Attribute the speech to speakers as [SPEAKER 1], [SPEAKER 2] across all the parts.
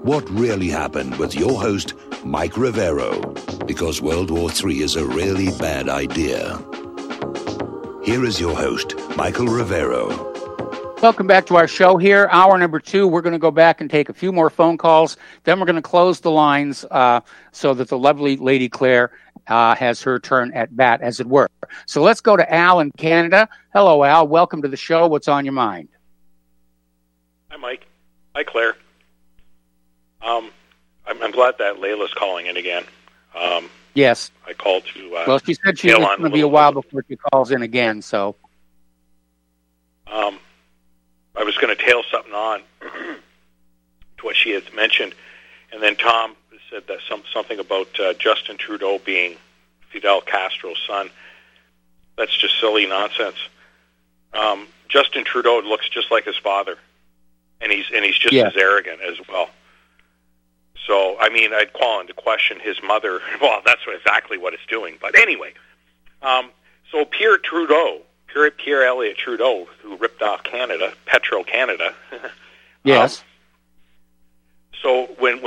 [SPEAKER 1] what really happened with your host, Mike Rivero, because World War III is a really bad idea. Here is your host, Michael Rivero.
[SPEAKER 2] Welcome back to our show here. Hour number 2, we're going to go back and take a few more phone calls. Then we're going to close the lines so that the lovely Lady Claire has her turn at bat, as it were. So let's go to Al in Canada. Hello, Al. Welcome to the show. What's on your mind?
[SPEAKER 3] Hi, Mike. Hi, Claire. I'm glad that Layla's calling in again.
[SPEAKER 2] Yes.
[SPEAKER 3] I called to...
[SPEAKER 2] well, she said she's going to be a while before she calls in again, so...
[SPEAKER 3] I was going to tail something on to what she had mentioned, and then Tom said that something about Justin Trudeau being Fidel Castro's son. That's just silly nonsense. Justin Trudeau looks just like his father, and he's just as arrogant as well. So, I mean, I'd call into question his mother. Well, that's exactly what it's doing. But anyway, so Pierre Elliott Trudeau, who ripped off Canada, Petro-Canada.
[SPEAKER 2] Yes.
[SPEAKER 3] So when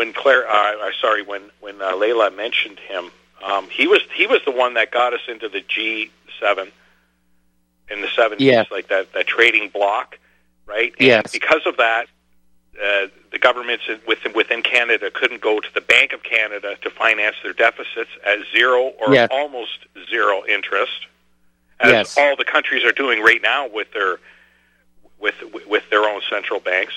[SPEAKER 3] Layla mentioned him, he was the one that got us into the G7 in the 70s, like that trading bloc, right? And
[SPEAKER 2] yes.
[SPEAKER 3] Because of that, the governments within Canada couldn't go to the Bank of Canada to finance their deficits at zero or almost zero interest, as all the countries are doing right now with their own central banks.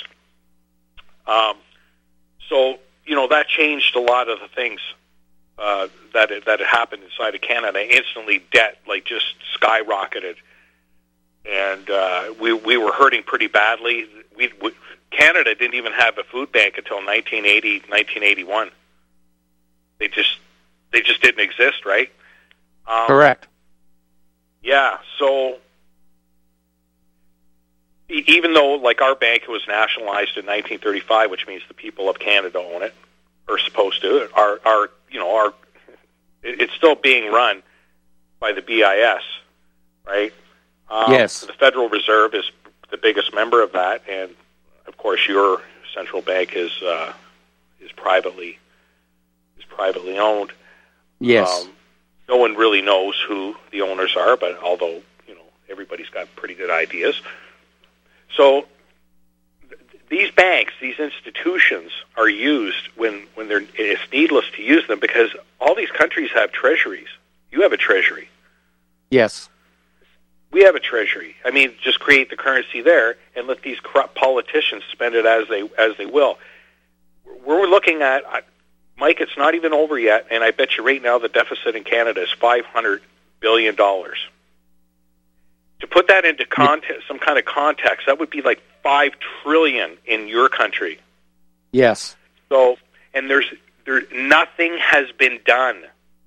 [SPEAKER 3] So that changed a lot of the things that had happened inside of Canada. Instantly, debt just skyrocketed, and we were hurting pretty badly. Canada didn't even have a food bank until 1980, 1981. They just didn't exist, right?
[SPEAKER 2] Correct.
[SPEAKER 3] Yeah, so even though, our bank was nationalized in 1935, which means the people of Canada own it, or supposed to, it's still being run by the BIS, right?
[SPEAKER 2] Yes.
[SPEAKER 3] The Federal Reserve is the biggest member of that, and of course, your central bank is privately owned.
[SPEAKER 2] Yes.
[SPEAKER 3] No one really knows who the owners are, but although everybody's got pretty good ideas. So these banks, these institutions, are used when it's needless to use them because all these countries have treasuries. You have a treasury.
[SPEAKER 2] Yes.
[SPEAKER 3] We have a treasury. I mean, just create the currency there and let these corrupt politicians spend it as they will. We're looking at, Mike, it's not even over yet, and I bet you right now the deficit in Canada is $500 billion. To put that into some kind of context, that would be like $5 trillion in your country.
[SPEAKER 2] Yes.
[SPEAKER 3] So, and nothing has been done.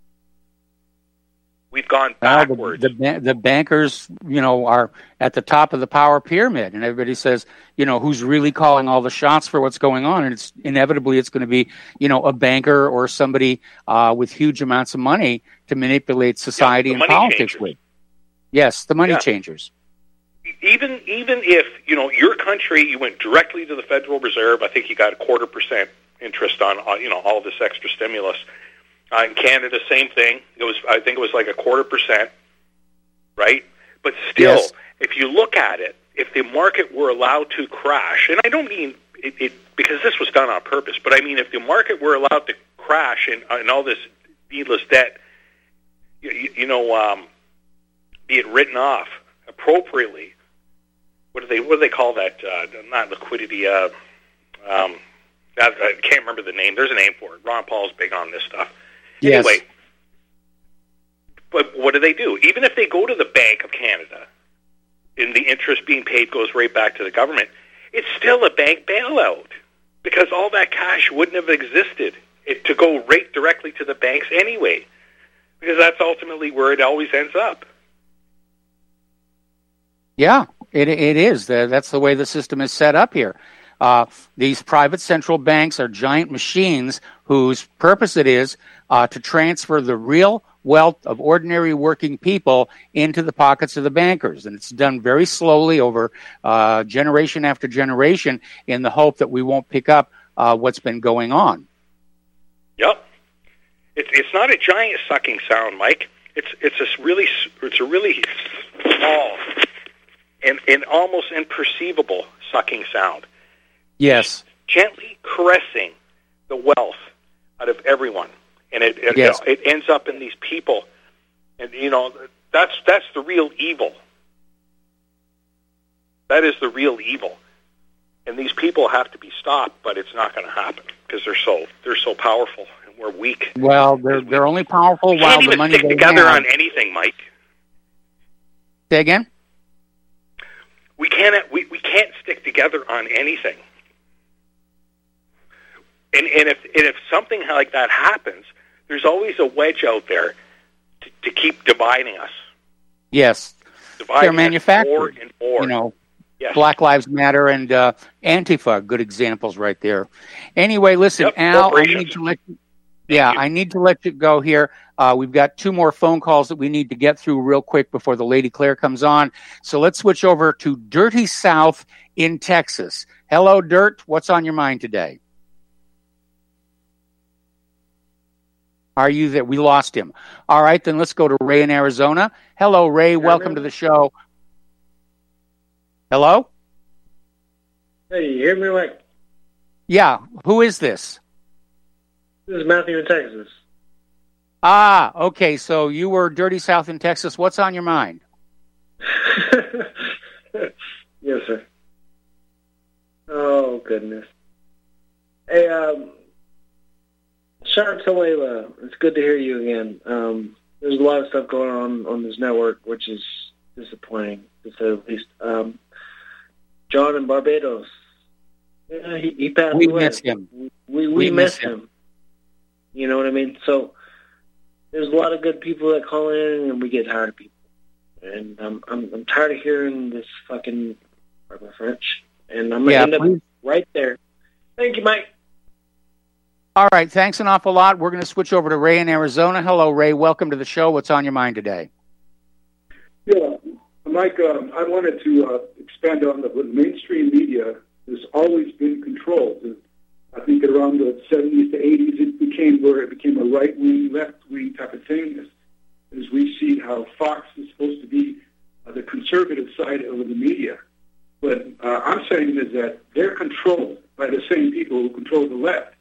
[SPEAKER 3] We've gone backwards.
[SPEAKER 2] The bankers, are at the top of the power pyramid, and everybody says, who's really calling all the shots for what's going on? And it's inevitably going to be, a banker or somebody with huge amounts of money to manipulate society and politics with. Yes, the money changers.
[SPEAKER 3] Even if your country, you went directly to the Federal Reserve. I think you got 0.25% interest on all this extra stimulus. In Canada, same thing. I think it was like 0.25%, right? But still, if you look at it, if the market were allowed to crash, and I don't mean it because this was done on purpose, but I mean if the market were allowed to crash and all this needless debt, be it written off appropriately. What do they call that? Not liquidity. I can't remember the name. There's a name for it. Ron Paul's big on this stuff.
[SPEAKER 2] Yes.
[SPEAKER 3] Anyway, but what do? Even if they go to the Bank of Canada and the interest being paid goes right back to the government, it's still a bank bailout because all that cash wouldn't have existed to go right directly to the banks anyway, because that's ultimately where it always ends up.
[SPEAKER 2] Yeah, it is. That's the way the system is set up here. These private central banks are giant machines whose purpose it is to transfer the real wealth of ordinary working people into the pockets of the bankers. And it's done very slowly over generation after generation in the hope that we won't pick up what's been going on.
[SPEAKER 3] Yep. It's not a giant sucking sound, Mike. It's a really small and almost imperceivable sucking sound.
[SPEAKER 2] Yes.
[SPEAKER 3] Gently caressing the wealth out of everyone, and it ends up in these people, and that's the real evil. That is the real evil, and these people have to be stopped. But it's not going to happen because they're so powerful, and we're weak.
[SPEAKER 2] Well, they're only powerful while the money
[SPEAKER 3] they can't even stick together on anything, Mike.
[SPEAKER 2] Say again?
[SPEAKER 3] We can't stick together on anything. And if something like that happens, there's always a wedge out there to keep dividing us.
[SPEAKER 2] Yes, they're manufactured.
[SPEAKER 3] More and more.
[SPEAKER 2] Yes. Black Lives Matter and Antifa, good examples right there. Anyway, listen, Al, I need to let you go here. We've got 2 more phone calls that we need to get through real quick before the Lady Claire comes on. So let's switch over to Dirty South in Texas. Hello, Dirt. What's on your mind today? Are you there? We lost him. All right, then let's go to Ray in Arizona. Hello, Ray. Welcome to the show. Hello?
[SPEAKER 4] Hey, you hear me, Mike?
[SPEAKER 2] Yeah. Who is this?
[SPEAKER 4] This is Matthew in Texas.
[SPEAKER 2] Ah, okay. So you were Dirty South in Texas. What's on your mind?
[SPEAKER 4] Yes, sir. Oh, goodness. Hey, shout out to Layla. It's good to hear you again. There's a lot of stuff going on this network, which is disappointing, to say the least. John in Barbados. Yeah, he passed away.
[SPEAKER 2] We miss him.
[SPEAKER 4] We miss him. You know what I mean? So there's a lot of good people that call in, and we get tired of people. And I'm tired of hearing this fucking, pardon my French. And I'm going to end up right there. Thank you, Mike.
[SPEAKER 2] All right, thanks an awful lot. We're going to switch over to Ray in Arizona. Hello, Ray. Welcome to the show. What's on your mind today?
[SPEAKER 5] Yeah, Mike, I wanted to expand on the mainstream media has always been controlled. I think around the 70s to 80s, it became a right-wing, left-wing type of thing, as we see how Fox is supposed to be the conservative side of the media. But I'm saying is that they're controlled by the same people who control the left.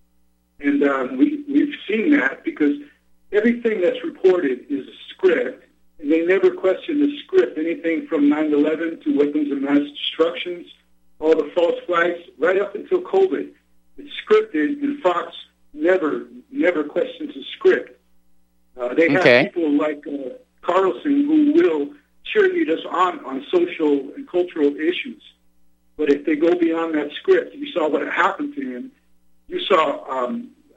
[SPEAKER 5] And we've seen that because everything that's reported is a script, and they never question the script, anything from 9/11 to weapons of mass destructions, all the false flags, right up until COVID. It's scripted, and Fox never questions the script. They have people like Carlson who will cheerlead us on social and cultural issues. But if they go beyond that script, you saw what happened to him. You saw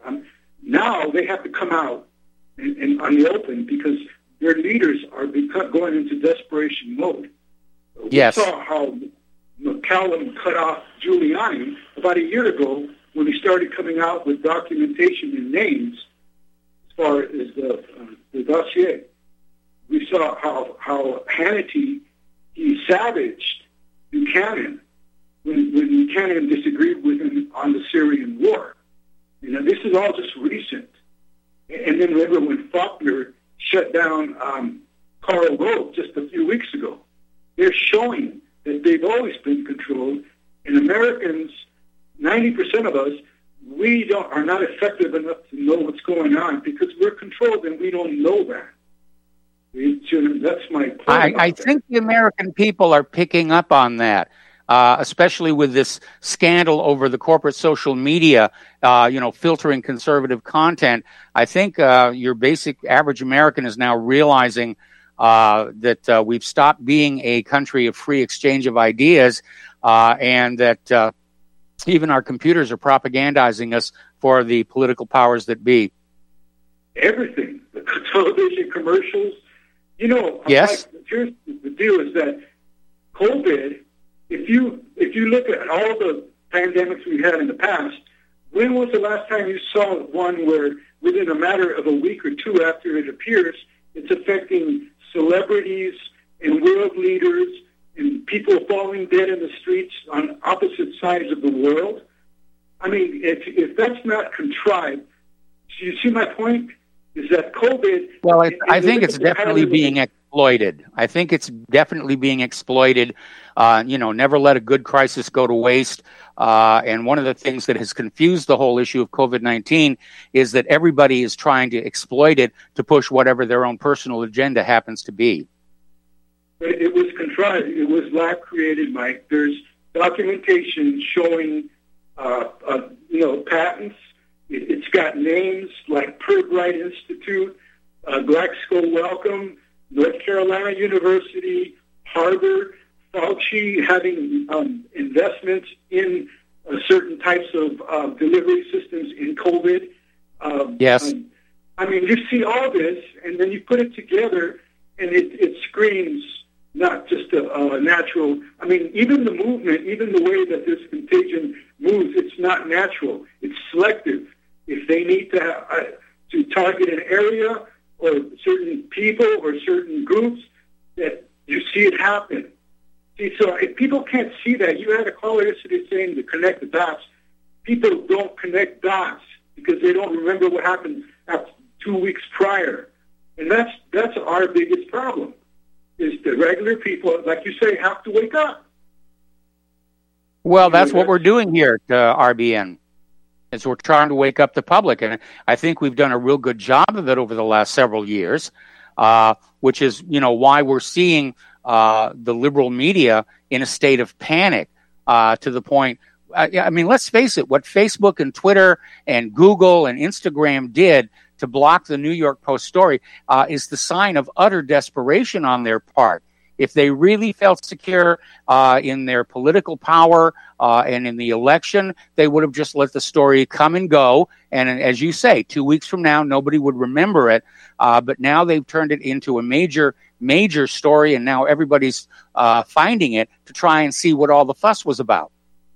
[SPEAKER 5] now they have to come out and on the open because their leaders are going into desperation mode.
[SPEAKER 2] Yes.
[SPEAKER 5] We saw how McCallum cut off Giuliani about a year ago when he started coming out with documentation and names as far as the dossier. We saw how Hannity, he savaged Buchanan when Buchanan disagreed with him on the Syrian war. You know, this is all just recent. And then remember when Faulkner shut down Karl Rove just a few weeks ago. They're showing that they've always been controlled, and Americans, 90% of us, are not effective enough to know what's going on because we're controlled and we don't know that. That's my point.
[SPEAKER 2] I think the American people are picking up on that, especially with this scandal over the corporate social media, filtering conservative content. I think your basic average American is now realizing that we've stopped being a country of free exchange of ideas, and that even our computers are propagandizing us for the political powers that be.
[SPEAKER 5] Everything, the television commercials.
[SPEAKER 2] Yes.
[SPEAKER 5] Here's the deal: is that COVID. If you look at all the pandemics we've had in the past, when was the last time you saw one where within a matter of a week or two after it appears, it's affecting celebrities and world leaders and people falling dead in the streets on opposite sides of the world? I mean, if that's not contrived, you see my point? Is that COVID...
[SPEAKER 2] Well, I think it's definitely being exploited. I think it's definitely being exploited. Never let a good crisis go to waste. And one of the things that has confused the whole issue of COVID-19 is that everybody is trying to exploit it to push whatever their own personal agenda happens to be.
[SPEAKER 5] It was contrived. It was lab created, Mike. There's documentation showing, patents. It's got names like Pirbright Institute, Glaxo Wellcome, North Carolina University, Harvard, Fauci having investments in certain types of delivery systems in COVID.
[SPEAKER 2] Yes.
[SPEAKER 5] I mean, you see all this, and then you put it together, and it screams not just a natural... I mean, even the movement, even the way that this contagion moves, it's not natural. It's selective. If they need to target an area or certain people or certain groups, that you see it happen. See, so if people can't see that, you had a caller yesterday saying to connect the dots. People don't connect dots because they don't remember what happened after 2 weeks prior. And that's our biggest problem, is the regular people, like you say, have to wake up.
[SPEAKER 2] Well, that's what we're doing here at RBN. Is we're trying to wake up the public. And I think we've done a real good job of it over the last several years, which is, why we're seeing the liberal media in a state of panic to the point. I mean, let's face it, what Facebook and Twitter and Google and Instagram did to block the New York Post story is the sign of utter desperation on their part. If they really felt secure in their political power and in the election, they would have just let the story come and go. And as you say, 2 weeks from now, nobody would remember it. But now they've turned it into a major story, and now everybody's finding it to try and see what all the fuss was about.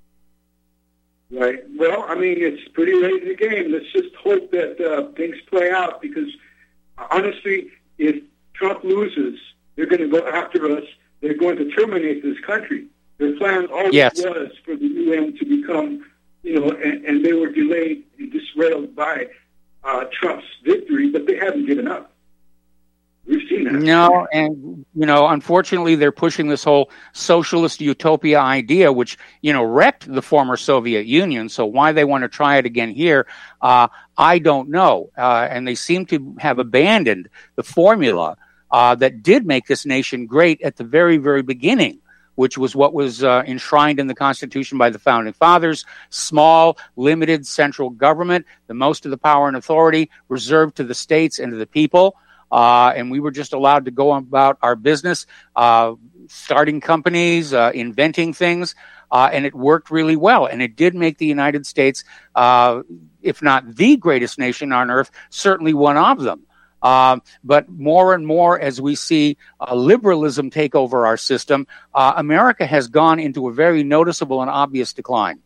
[SPEAKER 5] Right. Well, I mean, it's pretty late in the game. Let's just hope that things play out, because honestly, if Trump loses, they're going to go after us. They're going to terminate this country. Their plan always was for the UN to become, and they were delayed and derailed by Trump's victory, but they haven't given up. We've seen that.
[SPEAKER 2] No, and, unfortunately, they're pushing this whole socialist utopia idea, which, wrecked the former Soviet Union. So why they want to try it again here, I don't know. And they seem to have abandoned the formula that did make this nation great at the very, very beginning, which was what was enshrined in the Constitution by the Founding Fathers: small, limited central government, the most of the power and authority reserved to the states and to the people. And we were just allowed to go about our business, starting companies, inventing things, and it worked really well. And it did make the United States, if not the greatest nation on earth, certainly one of them. But more and more, as we see liberalism take over our system, America has gone into a very noticeable and obvious decline.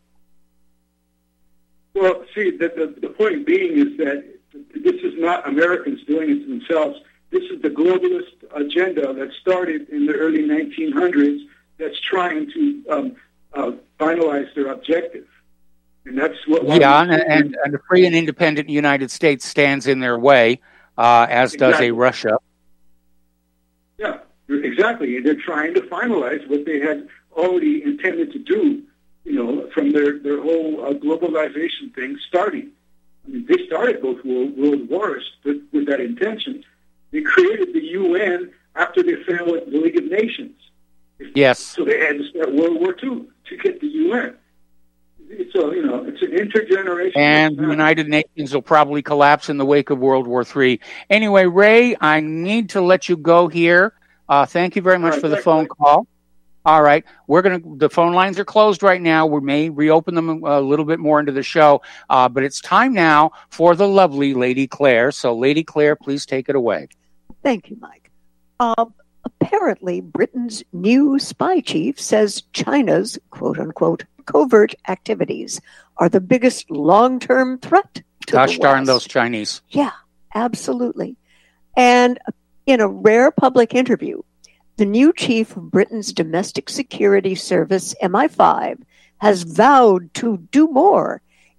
[SPEAKER 5] Well, see, the point being is that this is not Americans doing it themselves. This is the globalist agenda that started in the early 1900s that's trying to finalize their objective. And that's what...
[SPEAKER 2] Yeah, and a free and independent United States stands in their way, as does a Russia.
[SPEAKER 5] Yeah, exactly. They're trying to finalize what they had already intended to do, from their whole globalization thing starting. I mean, they started both world wars with that intention. They created the UN after they failed at the League of Nations.
[SPEAKER 2] Yes.
[SPEAKER 5] So they had to start World War II to get the UN. So, it's an intergenerational...
[SPEAKER 2] And the United Nations will probably collapse in the wake of World War III. Anyway, Ray, I need to let you go here. Thank you very much for the phone call. All right. The phone lines are closed right now. We may reopen them a little bit more into the show. But it's time now for the lovely Lady Claire. So, Lady Claire, please take it away.
[SPEAKER 6] Thank you, Mike. Apparently, Britain's new spy chief says China's, quote-unquote, covert activities are the biggest long-term threat to the West.
[SPEAKER 2] Gosh darn those Chinese.
[SPEAKER 6] Yeah, absolutely. And in a rare public interview, the new chief of Britain's domestic security service, MI5, has vowed to do more,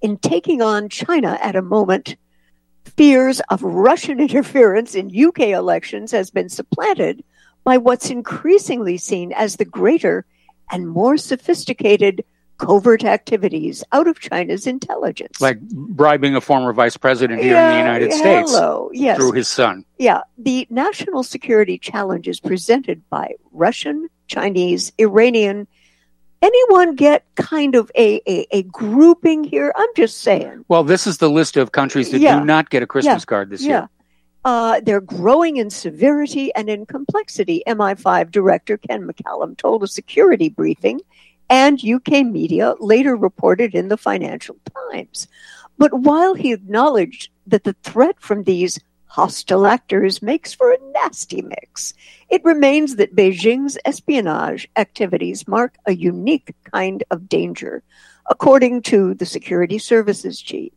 [SPEAKER 6] in taking on China at a moment fears of Russian interference in UK elections has been supplanted by what's increasingly seen as the greater and more sophisticated covert activities out of China's intelligence.
[SPEAKER 2] Like bribing a former vice president here in the United States
[SPEAKER 6] yes.
[SPEAKER 2] through his son.
[SPEAKER 6] Yeah, the national security challenges presented by Russian, Chinese, Iranian. Anyone get kind of a grouping here? I'm just saying.
[SPEAKER 2] Well, this is the list of countries that do not get a Christmas card this year.
[SPEAKER 6] They're growing in severity and in complexity, MI5 Director Ken McCallum told a security briefing, and UK media later reported in the Financial Times. But while he acknowledged that the threat from these hostile actors makes for a nasty mix, it remains that Beijing's espionage activities mark a unique kind of danger, according to the security services chief.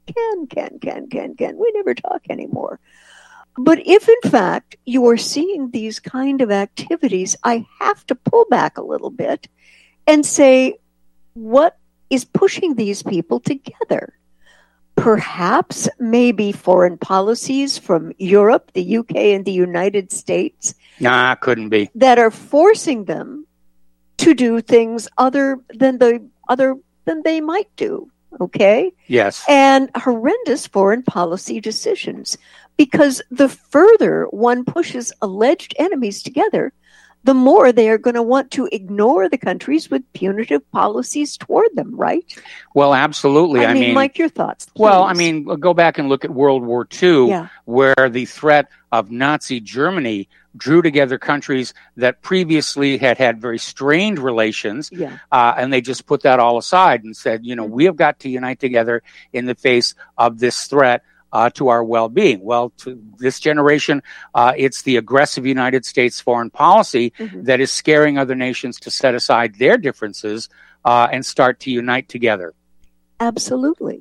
[SPEAKER 6] Ken, we never talk anymore. But if, in fact, you are seeing these kind of activities, I have to pull back a little bit and say, what is pushing these people together? Perhaps maybe foreign policies from Europe, the UK, and the United States.
[SPEAKER 2] Nah, couldn't be.
[SPEAKER 6] That are forcing them to do things other than they might do. Okay?
[SPEAKER 2] Yes.
[SPEAKER 6] And horrendous foreign policy decisions. Because the further one pushes alleged enemies together, the more they are going to want to ignore the countries with punitive policies toward them, right?
[SPEAKER 2] Well, absolutely.
[SPEAKER 6] I mean, Mike, your thoughts, please.
[SPEAKER 2] Well, I mean, go back and look at World War II, where the threat of Nazi Germany drew together countries that previously had very strained relations, and they just put that all aside and said, we have got to unite together in the face of this threat to our well-being. Well, to this generation, it's the aggressive United States foreign policy that is scaring other nations to set aside their differences and start to unite together.
[SPEAKER 6] Absolutely.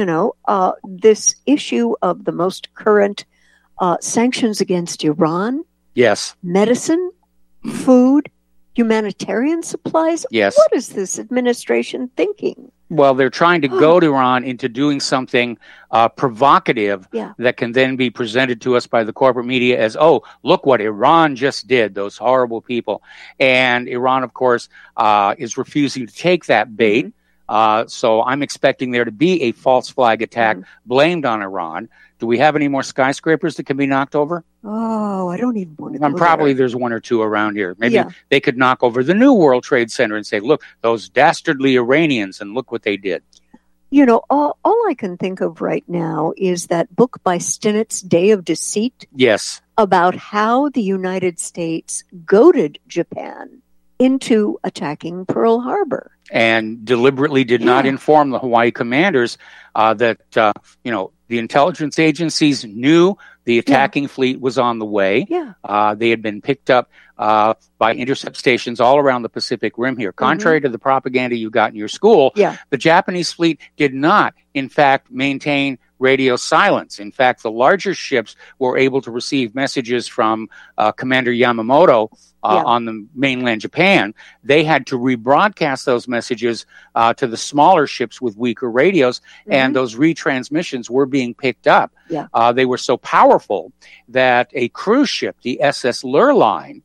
[SPEAKER 6] This issue of the most current sanctions against Iran, medicine, food, humanitarian supplies.
[SPEAKER 2] Yes.
[SPEAKER 6] What is this administration thinking?
[SPEAKER 2] Well, they're trying to goad Iran into doing something provocative that can then be presented to us by the corporate media as, oh, look what Iran just did, those horrible people. And Iran, of course, is refusing to take that bait. So I'm expecting there to be a false flag attack blamed on Iran. Do we have any more skyscrapers that can be knocked over?
[SPEAKER 6] Oh, I don't even want to go
[SPEAKER 2] probably
[SPEAKER 6] there.
[SPEAKER 2] There's one or two around here. Maybe they could knock over the new World Trade Center and say, look, those dastardly Iranians, and look what they did.
[SPEAKER 6] All I can think of right now is that book by Stinnett's, Day of Deceit.
[SPEAKER 2] Yes.
[SPEAKER 6] About how the United States goaded Japan into attacking Pearl Harbor.
[SPEAKER 2] And deliberately did not inform the Hawaii commanders that, the intelligence agencies knew the attacking fleet was on the way. They had been picked up by intercept stations all around the Pacific Rim here. Contrary to the propaganda you got in your school, the Japanese fleet did not, in fact, maintain radio silence. In fact, the larger ships were able to receive messages from Commander Yamamoto on the mainland Japan. They had to rebroadcast those messages to the smaller ships with weaker radios, and those retransmissions were being picked up. They were so powerful that a cruise ship, the SS Lurline,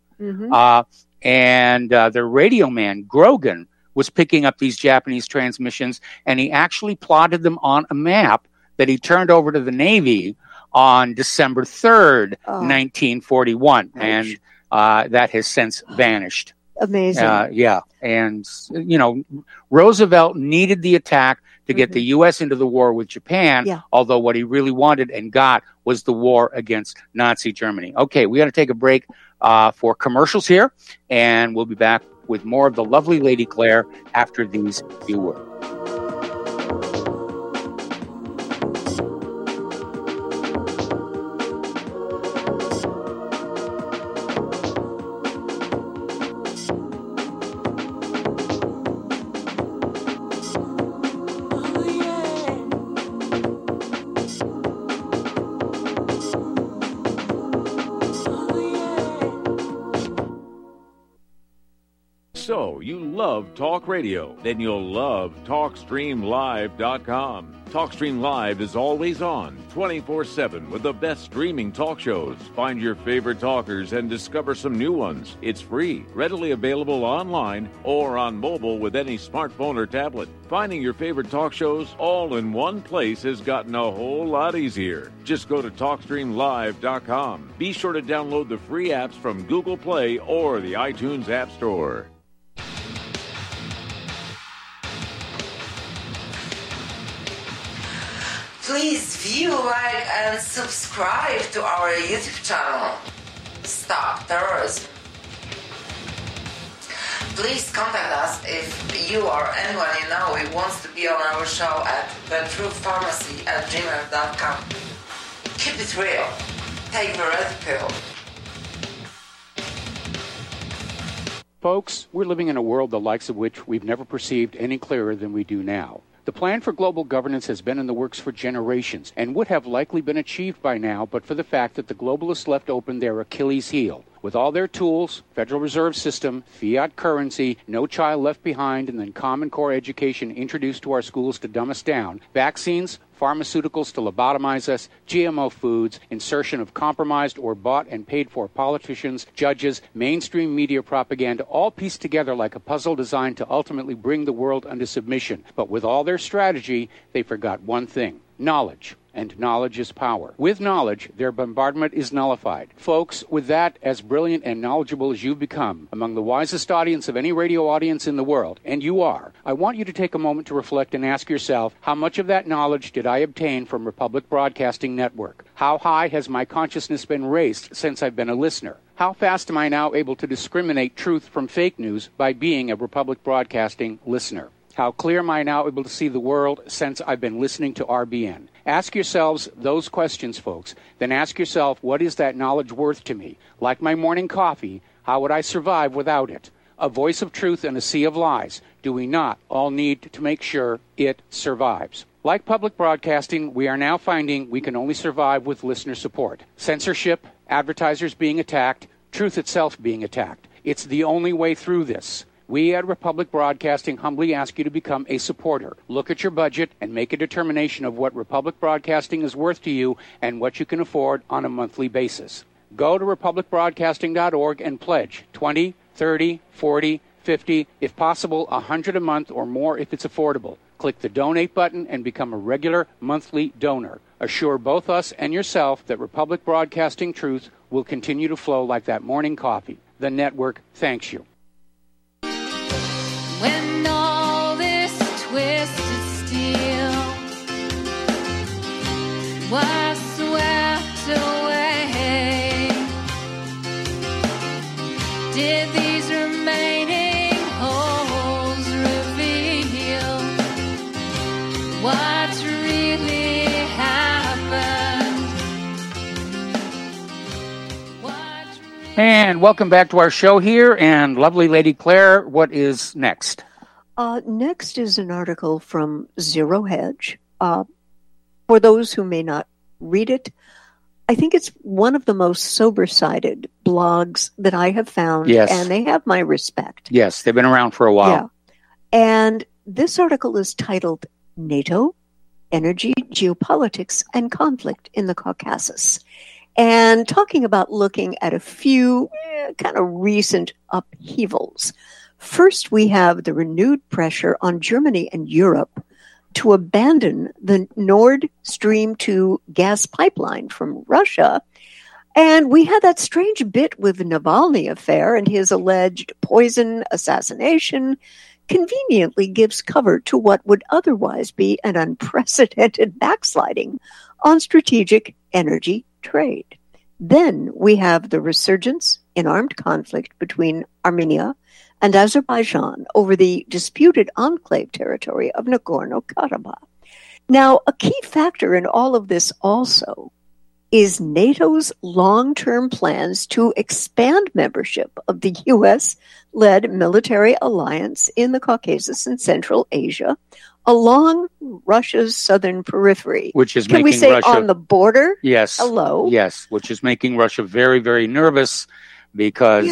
[SPEAKER 2] and their radio man, Grogan, was picking up these Japanese transmissions, and he actually plotted them on a map that he turned over to the Navy on December 3rd, 1941. And that has since vanished.
[SPEAKER 6] Amazing.
[SPEAKER 2] And, Roosevelt needed the attack to get the U.S. into the war with Japan, although what he really wanted and got was the war against Nazi Germany. Okay, we got to take a break for commercials here, and we'll be back with more of the lovely Lady Claire after these few words.
[SPEAKER 7] So, you love talk radio? Then you'll love TalkStreamLive.com. TalkStream Live is always on, 24/7, with the best streaming talk shows. Find your favorite talkers and discover some new ones. It's free, readily available online or on mobile with any smartphone or tablet. Finding your favorite talk shows all in one place has gotten a whole lot easier. Just go to TalkStreamLive.com. Be sure to download the free apps from Google Play or the iTunes App Store.
[SPEAKER 8] Please view, like, and subscribe to our YouTube channel. Stop Terrorism. Please contact us if you or anyone you know who wants to be on our show at thetruthpharmacy@gmail.com. Keep it real. Take the red pill.
[SPEAKER 2] Folks, we're living in a world the likes of which we've never perceived any clearer than we do now. The plan for global governance has been in the works for generations and would have likely been achieved by now but for the fact that the globalists left open their Achilles heel. With all their tools, Federal Reserve System, fiat currency, no child left behind, and then Common Core education introduced to our schools to dumb us down, vaccines, pharmaceuticals to lobotomize us, GMO foods, insertion of compromised or bought and paid for politicians, judges, mainstream media propaganda, all pieced together like a puzzle designed to ultimately bring the world under submission. But with all their strategy, they forgot one thing: knowledge. And knowledge is power. With knowledge, their bombardment is nullified. Folks, with that, as brilliant and knowledgeable as you've become, among the wisest audience of any radio audience in the world, and you are, I want you to take a moment to reflect and ask yourself, how much of that knowledge did I obtain from Republic Broadcasting Network? How high has my consciousness been raised since I've been a listener? How fast am I now able to discriminate truth from fake news by being a Republic Broadcasting listener? How clear am I now able to see the world since I've been listening to RBN? Ask yourselves those questions, folks. Then ask yourself, what is that knowledge worth to me? Like my morning coffee, how would I survive without it? A voice of truth in a sea of lies. Do we not all need to make sure it survives? Like public broadcasting, we are now finding we can only survive with listener support. Censorship, advertisers being attacked, truth itself being attacked. It's the only way through this. We at Republic Broadcasting humbly ask you to become a supporter. Look at your budget and make a determination of what Republic Broadcasting is worth to you and what you can afford on a monthly basis. Go to republicbroadcasting.org and pledge $20, $30, $40, $50, if possible, $100 a month or more if it's affordable. Click the donate button and become a regular monthly donor. Assure both us and yourself that Republic Broadcasting truth will continue to flow like that morning coffee. The network thanks you.
[SPEAKER 9] When all this twisted steel was swept away, did these remaining holes reveal what really happened?
[SPEAKER 2] And welcome back to our show here. And lovely Lady Claire, what is next?
[SPEAKER 6] Next is an article from Zero Hedge. For those who may not read it, I think it's one of the most sober-sided blogs that I have found,
[SPEAKER 2] yes.
[SPEAKER 6] And they have my respect.
[SPEAKER 2] Yes, they've been around for a while.
[SPEAKER 6] Yeah. And this article is titled NATO, Energy, Geopolitics, and Conflict in the Caucasus. And talking about looking at a few kind of recent upheavals. First, we have the renewed pressure on Germany and Europe to abandon the Nord Stream 2 gas pipeline from Russia. And we had that strange bit with the Navalny affair, and his alleged poison assassination conveniently gives cover to what would otherwise be an unprecedented backsliding on strategic energy trade. Then we have the resurgence in armed conflict between Armenia and Azerbaijan over the disputed enclave territory of Nagorno-Karabakh. Now, a key factor in all of this also is NATO's long-term plans to expand membership of the U.S.-led military alliance in the Caucasus and Central Asia along Russia's southern periphery.
[SPEAKER 2] Which is
[SPEAKER 6] Can
[SPEAKER 2] making
[SPEAKER 6] we say
[SPEAKER 2] Russia,
[SPEAKER 6] on the border?
[SPEAKER 2] Yes.
[SPEAKER 6] Hello?
[SPEAKER 2] Yes, which is making Russia very, very nervous because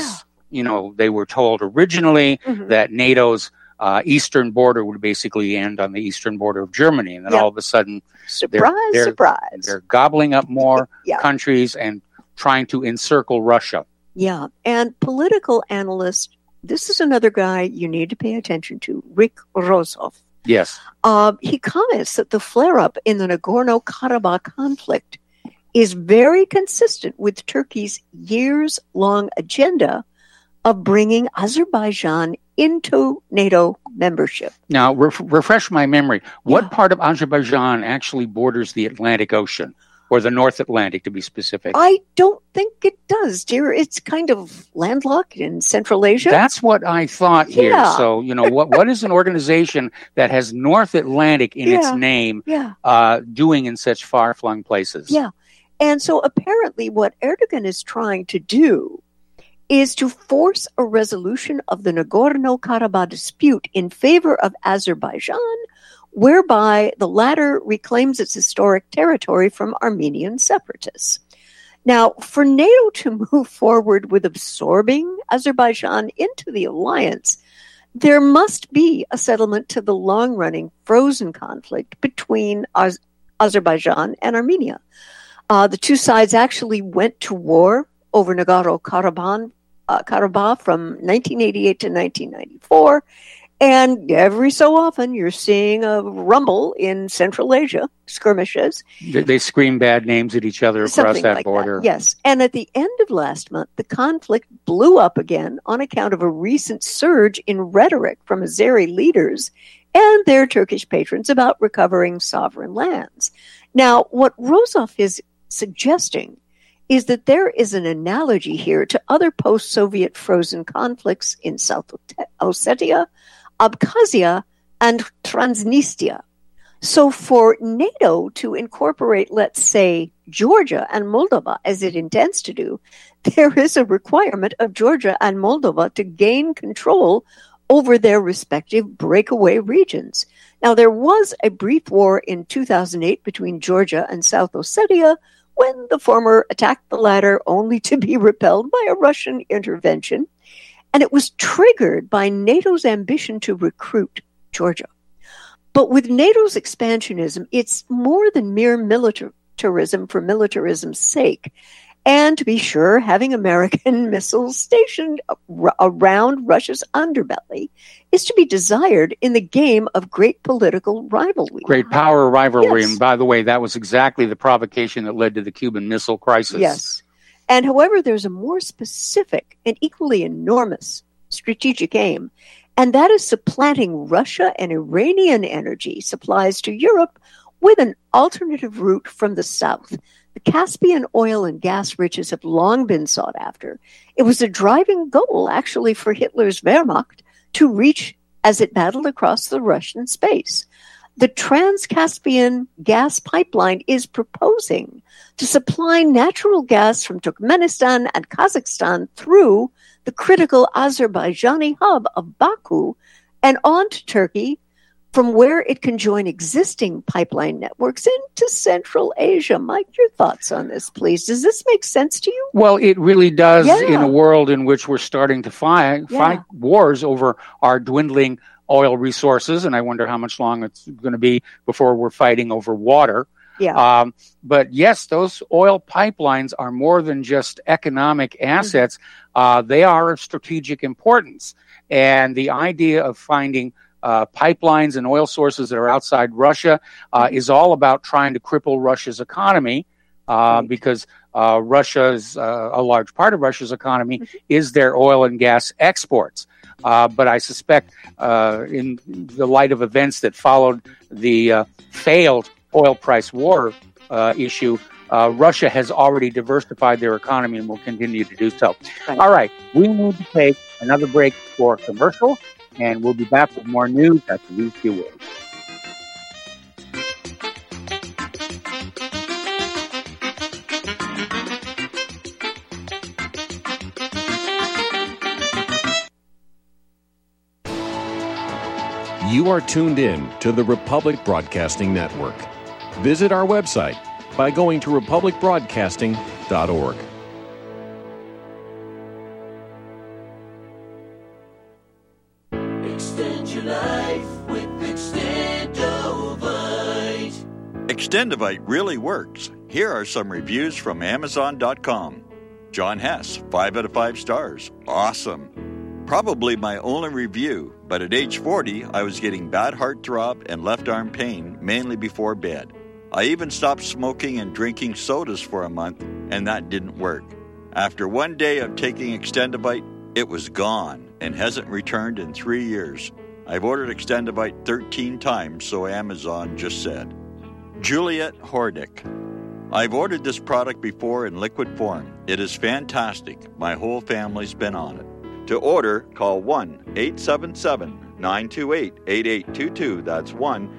[SPEAKER 2] they were told originally that NATO's eastern border would basically end on the eastern border of Germany. And then all of a sudden,
[SPEAKER 6] surprise.
[SPEAKER 2] They're gobbling up more countries and trying to encircle Russia.
[SPEAKER 6] Yeah. And political analyst, this is another guy you need to pay attention to, Rick Rozoff.
[SPEAKER 2] Yes.
[SPEAKER 6] He comments that the flare-up in the Nagorno-Karabakh conflict is very consistent with Turkey's years-long agenda of bringing Azerbaijan into NATO membership.
[SPEAKER 2] Now, refresh my memory. What part of Azerbaijan actually borders the Atlantic Ocean, or the North Atlantic, to be specific?
[SPEAKER 6] I don't think it does, dear. It's kind of landlocked in Central Asia.
[SPEAKER 2] That's what I thought here. So, what is an organization that has North Atlantic in its name doing in such far-flung places?
[SPEAKER 6] Yeah. And so apparently what Erdogan is trying to do is to force a resolution of the Nagorno-Karabakh dispute in favor of Azerbaijan, whereby the latter reclaims its historic territory from Armenian separatists. Now, for NATO to move forward with absorbing Azerbaijan into the alliance, there must be a settlement to the long-running frozen conflict between Azerbaijan and Armenia. The two sides actually went to war over Nagorno-Karabakh from 1988 to 1994. And every so often, you're seeing a rumble in Central Asia, skirmishes.
[SPEAKER 2] They scream bad names at each other across that border.
[SPEAKER 6] Yes. And at the end of last month, the conflict blew up again on account of a recent surge in rhetoric from Azeri leaders and their Turkish patrons about recovering sovereign lands. Now, what Rozoff is suggesting is that there is an analogy here to other post-Soviet frozen conflicts in South Ossetia, Abkhazia, and Transnistria. So for NATO to incorporate, let's say, Georgia and Moldova, as it intends to do, there is a requirement of Georgia and Moldova to gain control over their respective breakaway regions. Now, there was a brief war in 2008 between Georgia and South Ossetia, when the former attacked the latter only to be repelled by a Russian intervention. And it was triggered by NATO's ambition to recruit Georgia. But with NATO's expansionism, it's more than mere militarism for militarism's sake. And to be sure, having American missiles stationed around Russia's underbelly is to be desired in the game of great political rivalry.
[SPEAKER 2] Great power rivalry. Yes. And by the way, that was exactly the provocation that led to the Cuban Missile Crisis.
[SPEAKER 6] Yes. And however, there's a more specific and equally enormous strategic aim, and that is supplanting Russia and Iranian energy supplies to Europe with an alternative route from the south. The Caspian oil and gas riches have long been sought after. It was a driving goal, actually, for Hitler's Wehrmacht to reach as it battled across the Russian space. The Trans-Caspian gas pipeline is proposing to supply natural gas from Turkmenistan and Kazakhstan through the critical Azerbaijani hub of Baku and on to Turkey, from where it can join existing pipeline networks into Central Asia. Mike, your thoughts on this, please. Does this make sense to you?
[SPEAKER 2] Well, it really does in a world in which we're starting to fight wars over our dwindling oil resources, and I wonder how much longer it's going to be before we're fighting over water.
[SPEAKER 6] Yeah.
[SPEAKER 2] But yes, those oil pipelines are more than just economic assets. They are of strategic importance. And the idea of finding pipelines and oil sources that are outside Russia is all about trying to cripple Russia's economy because Russia's a large part of Russia's economy is their oil and gas exports. But I suspect in the light of events that followed the failed oil price war issue, Russia has already diversified their economy and will continue to do so.
[SPEAKER 6] Right.
[SPEAKER 2] All right, we need to take another break for commercial, and we'll be back with more news after these few words.
[SPEAKER 7] You are tuned in to the Republic Broadcasting Network. Visit our website by going to republicbroadcasting.org.
[SPEAKER 10] Extend your life with Extendovite.
[SPEAKER 11] Extendovite really works. Here are some reviews from Amazon.com. John Hess, 5 out of 5 stars. Awesome. Probably my only review, but at age 40, I was getting bad heartthrob and left arm pain, mainly before bed. I even stopped smoking and drinking sodas for a month, and that didn't work. After one day of taking Extendovite, it was gone and hasn't returned in 3 years. I've ordered Extendovite 13 times, so Amazon just said. Juliet Hordick. I've ordered this product before in liquid form. It is fantastic. My whole family's been on it. To order, call 1-877-928-8822. That's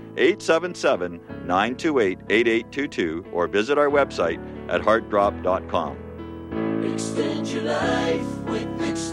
[SPEAKER 11] 1-877-928-8822. Or visit our website at heartdrop.com.
[SPEAKER 10] Extend your life with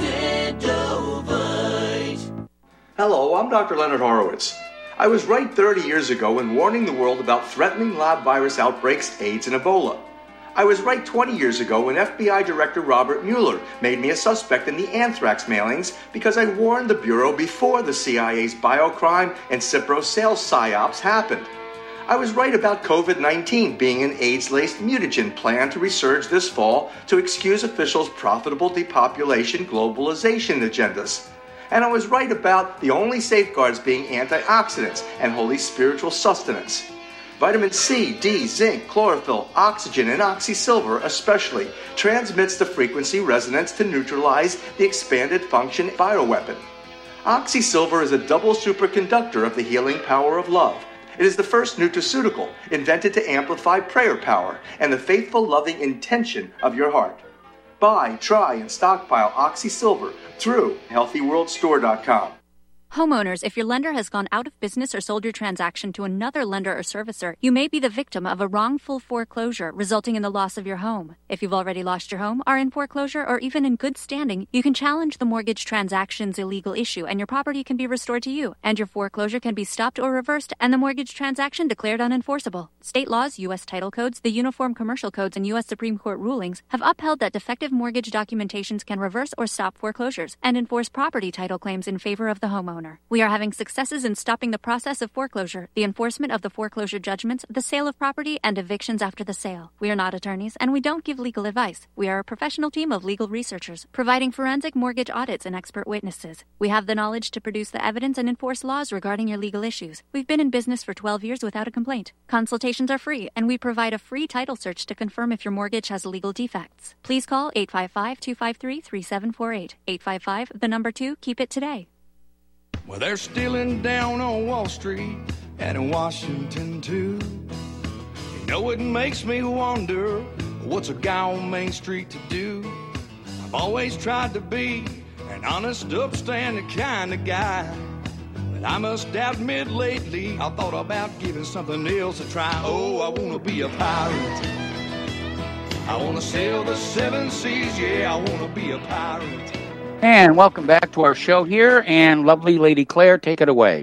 [SPEAKER 10] Extendovite.
[SPEAKER 12] Hello, I'm Dr. Leonard Horowitz. I was right 30 years ago in warning the world about threatening lab virus outbreaks, AIDS, and Ebola. I was right 20 years ago when FBI Director Robert Mueller made me a suspect in the anthrax mailings because I warned the Bureau before the CIA's biocrime and Cipro sales psyops happened. I was right about COVID-19 being an AIDS-laced mutagen planned to resurge this fall to excuse officials' profitable depopulation globalization agendas. And I was right about the only safeguards being antioxidants and holy spiritual sustenance. Vitamin C, D, zinc, chlorophyll, oxygen, and oxysilver especially transmits the frequency resonance to neutralize the expanded function bioweapon. Oxysilver is a double superconductor of the healing power of love. It is the first nutraceutical invented to amplify prayer power and the faithful, loving intention of your heart. Buy, try, and stockpile Oxysilver through HealthyWorldStore.com.
[SPEAKER 13] Homeowners, if your lender has gone out of business or sold your transaction to another lender or servicer, you may be the victim of a wrongful foreclosure resulting in the loss of your home. If you've already lost your home, are in foreclosure, or even in good standing, you can challenge the mortgage transaction's illegal issue and your property can be restored to you, and your foreclosure can be stopped or reversed and the mortgage transaction declared unenforceable. State laws, U.S. title codes, the Uniform Commercial Codes, and U.S. Supreme Court rulings have upheld that defective mortgage documentations can reverse or stop foreclosures and enforce property title claims in favor of the homeowner. We are having successes in stopping the process of foreclosure, the enforcement of the foreclosure judgments, the sale of property, and evictions after the sale. We are not attorneys, and we don't give legal advice. We are a professional team of legal researchers, providing forensic mortgage audits and expert witnesses. We have the knowledge to produce the evidence and enforce laws regarding your legal issues. We've been in business for 12 years without a complaint. Consultations are free, and we provide a free title search to confirm if your mortgage has legal defects. Please call 855-253-3748. 855, the number 2, keep it today.
[SPEAKER 14] Well, they're stealing down on Wall Street and in Washington, too. You know, it makes me wonder, what's a guy on Main Street to do? I've always tried to be an honest, upstanding kind of guy. But I must admit lately, I thought about giving something else a try. Oh, I want to be a pirate. I want to sail the 7 seas, yeah, I want to be a pirate.
[SPEAKER 2] And welcome back to our show here, and lovely Lady Claire, take it away.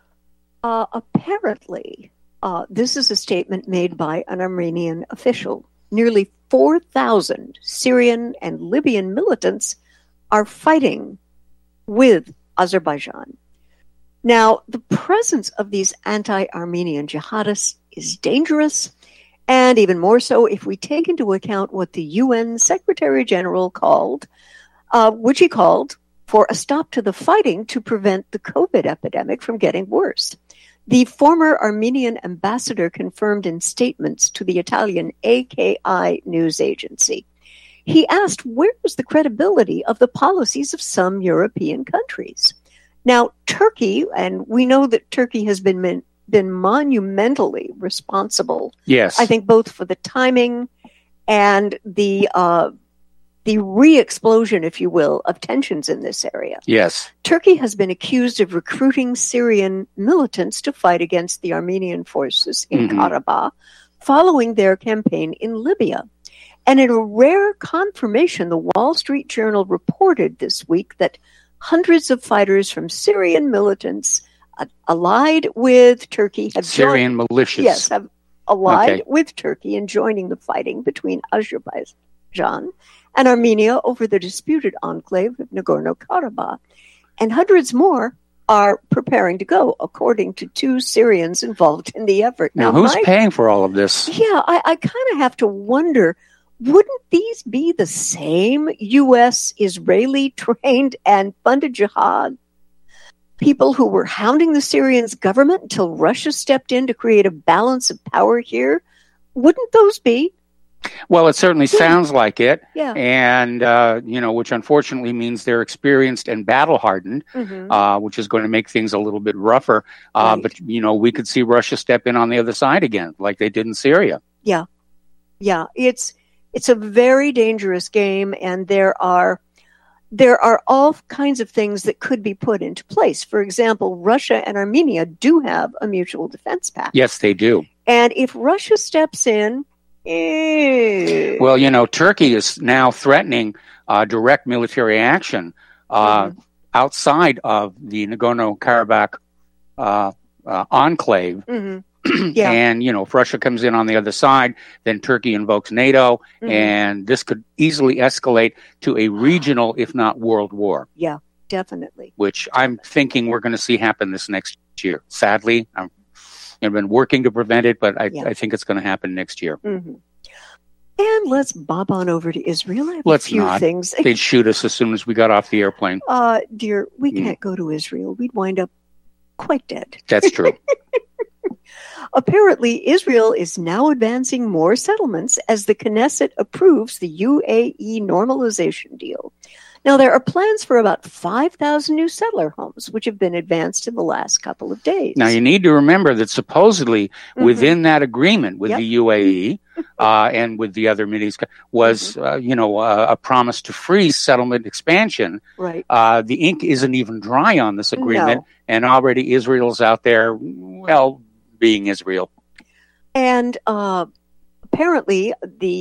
[SPEAKER 6] Apparently, this is a statement made by an Armenian official. Nearly 4,000 Syrian and Libyan militants are fighting with Azerbaijan. Now, the presence of these anti-Armenian jihadists is dangerous, and even more so if we take into account what the UN Secretary General called for a stop to the fighting to prevent the COVID epidemic from getting worse. The former Armenian ambassador confirmed in statements to the Italian AKI news agency. He asked, where is the credibility of the policies of some European countries? Now, Turkey, and we know that Turkey has been monumentally responsible.
[SPEAKER 2] Yes.
[SPEAKER 6] I think both for the timing and the re-explosion, if you will, of tensions in this area.
[SPEAKER 2] Yes.
[SPEAKER 6] Turkey has been accused of recruiting Syrian militants to fight against the Armenian forces in Karabakh following their campaign in Libya. And in a rare confirmation, the Wall Street Journal reported this week that hundreds of fighters from Syrian militants allied with Turkey have
[SPEAKER 2] Syrian militias.
[SPEAKER 6] Yes, have allied with Turkey in joining the fighting between Azerbaijan and Armenia over the disputed enclave of Nagorno-Karabakh. And hundreds more are preparing to go, according to 2 Syrians involved in the effort.
[SPEAKER 2] Now who's paying for all of this?
[SPEAKER 6] Yeah, I kind of have to wonder, wouldn't these be the same U.S. Israeli trained and funded jihad people who were hounding the Syrian government until Russia stepped in to create a balance of power here? Wouldn't those be?
[SPEAKER 2] Well, it certainly sounds like it.
[SPEAKER 6] Yeah.
[SPEAKER 2] And, which unfortunately means they're experienced and battle hardened, which is going to make things a little bit rougher. But, we could see Russia step in on the other side again, like they did in Syria.
[SPEAKER 6] Yeah. Yeah. It's a very dangerous game, and there are all kinds of things that could be put into place. For example, Russia and Armenia do have a mutual defense pact.
[SPEAKER 2] Yes, they do.
[SPEAKER 6] And if Russia steps in,
[SPEAKER 2] well, Turkey is now threatening direct military action outside of the Nagorno-Karabakh enclave.
[SPEAKER 6] Yeah.
[SPEAKER 2] And, if Russia comes in on the other side, then Turkey invokes NATO, and this could easily escalate to a regional, if not world war.
[SPEAKER 6] Yeah, definitely.
[SPEAKER 2] Which I'm thinking we're going to see happen this next year. Sadly, I've been working to prevent it, but I think it's going to happen next year.
[SPEAKER 6] And let's bob on over to Israel. I have
[SPEAKER 2] Let's
[SPEAKER 6] a few
[SPEAKER 2] not.
[SPEAKER 6] things.
[SPEAKER 2] They'd shoot us as soon as we got off the airplane.
[SPEAKER 6] Dear, we can't go to Israel. We'd wind up quite dead.
[SPEAKER 2] That's true.
[SPEAKER 6] Apparently, Israel is now advancing more settlements as the Knesset approves the UAE normalization deal. Now, there are plans for about 5,000 new settler homes, which have been advanced in the last couple of days.
[SPEAKER 2] Now, you need to remember that supposedly within that agreement with the UAE and with the other Mideast was, a promise to freeze settlement expansion.
[SPEAKER 6] Right.
[SPEAKER 2] The ink isn't even dry on this agreement, and already Israel's out there, being Israel.
[SPEAKER 6] And apparently,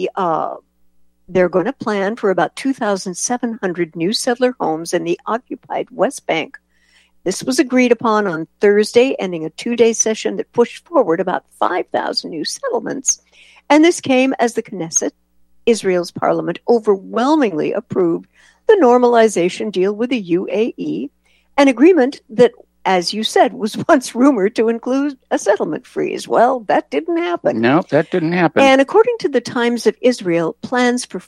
[SPEAKER 6] they're going to plan for about 2,700 new settler homes in the occupied West Bank. This was agreed upon on Thursday, ending a 2-day session that pushed forward about 5,000 new settlements. And this came as the Knesset, Israel's parliament, overwhelmingly approved the normalization deal with the UAE, an agreement that, as you said, was once rumored to include a settlement freeze. Well, that didn't happen.
[SPEAKER 2] No, that didn't happen.
[SPEAKER 6] And according to the Times of Israel, plans for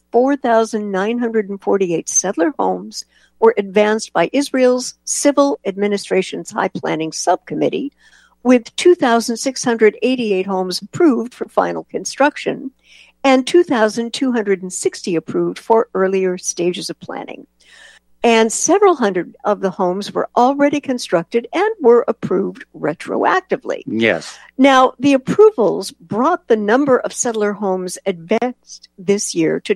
[SPEAKER 6] 4,948 settler homes were advanced by Israel's Civil Administration's High Planning Subcommittee, with 2,688 homes approved for final construction and 2,260 approved for earlier stages of planning. And several hundred of the homes were already constructed and were approved retroactively.
[SPEAKER 2] Yes.
[SPEAKER 6] Now, the approvals brought the number of settler homes advanced this year to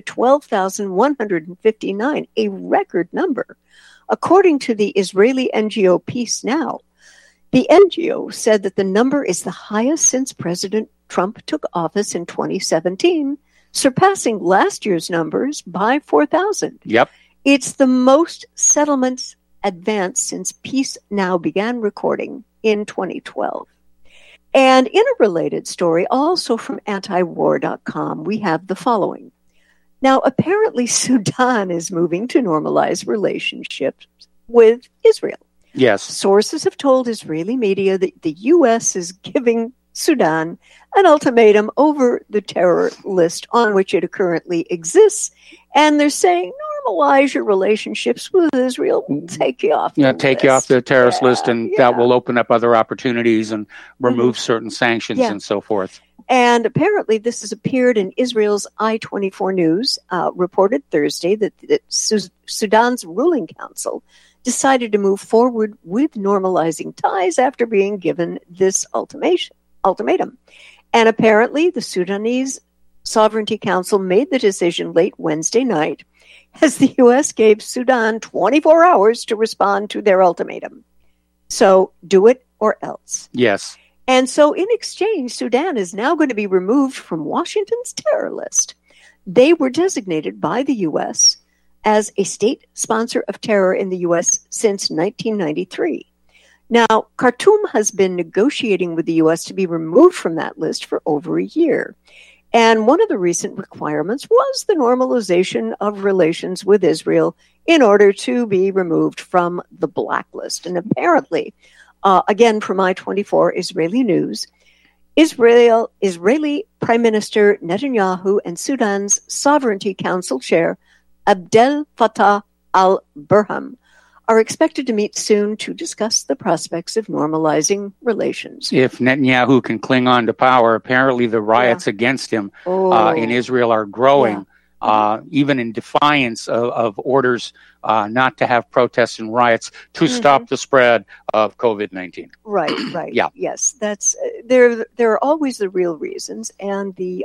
[SPEAKER 6] 12,159, a record number. According to the Israeli NGO Peace Now, the NGO said that the number is the highest since President Trump took office in 2017, surpassing last year's numbers by 4,000.
[SPEAKER 2] Yep.
[SPEAKER 6] It's the most settlements advanced since Peace Now began recording in 2012. And in a related story, also from antiwar.com, we have the following. Now, apparently Sudan is moving to normalize relationships with Israel.
[SPEAKER 2] Yes.
[SPEAKER 6] Sources have told Israeli media that the U.S. is giving Sudan an ultimatum over the terror list on which it currently exists. And they're saying, normalize your relationships with Israel. We'll take you off the list.
[SPEAKER 2] Take you off the terrorist list, and that will open up other opportunities and remove certain sanctions and so forth.
[SPEAKER 6] And apparently this has appeared in Israel's I-24 News, reported Thursday that Sudan's ruling council decided to move forward with normalizing ties after being given this ultimatum. And apparently the Sudanese Sovereignty Council made the decision late Wednesday night as the U.S. gave Sudan 24 hours to respond to their ultimatum. So do it or else.
[SPEAKER 2] Yes.
[SPEAKER 6] And so in exchange, Sudan is now going to be removed from Washington's terror list. They were designated by the U.S. as a state sponsor of terror in the U.S. since 1993. Now, Khartoum has been negotiating with the U.S. to be removed from that list for over a year. And one of the recent requirements was the normalization of relations with Israel in order to be removed from the blacklist. And apparently, again, from I-24 Israeli News, Israeli Prime Minister Netanyahu and Sudan's Sovereignty Council Chair Abdel Fattah al-Burhan are expected to meet soon to discuss the prospects of normalizing relations.
[SPEAKER 2] If Netanyahu can cling on to power, apparently the riots against him in Israel are growing, even in defiance of orders not to have protests and riots to stop the spread of COVID-19.
[SPEAKER 6] Right.
[SPEAKER 2] Yeah.
[SPEAKER 6] Yes, that's there are always the real reasons and the